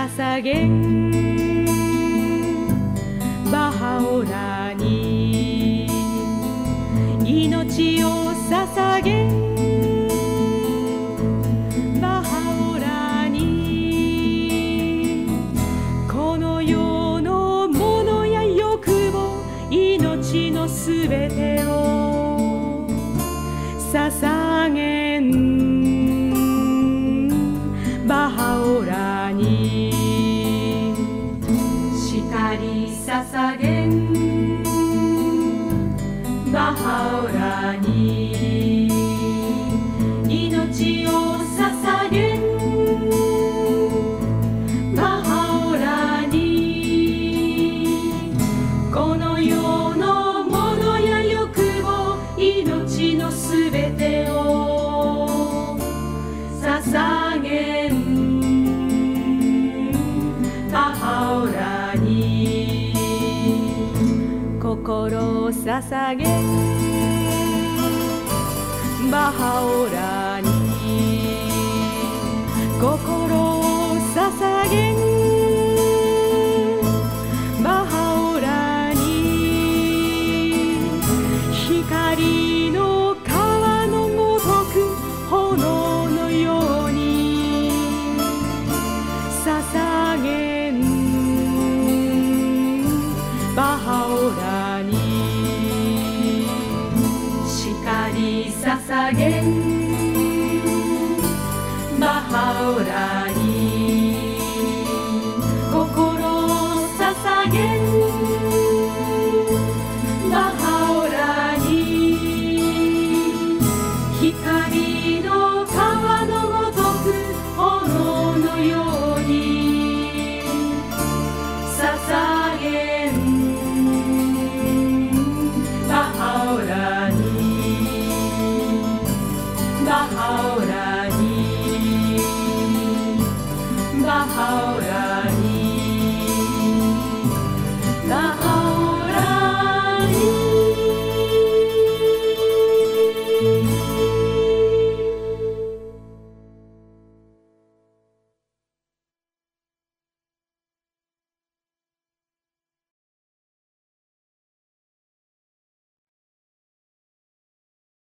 捧げバハオラに命を捧げバハオラにこの世のものや欲望命のすべてを捧げんバハオラに光捧げんバハオラに命を捧げんバハオラにこの世のものや欲望命のすべてを捧げんバハオラに心を捧げバハオラに心を捧げバハオラに光の川のごとく炎のように捧げんバハオラに光捧げんバハオラに心を捧げんバハオラに光の川のごとく炎のように捧げんバハオラにバハオラにバハオラ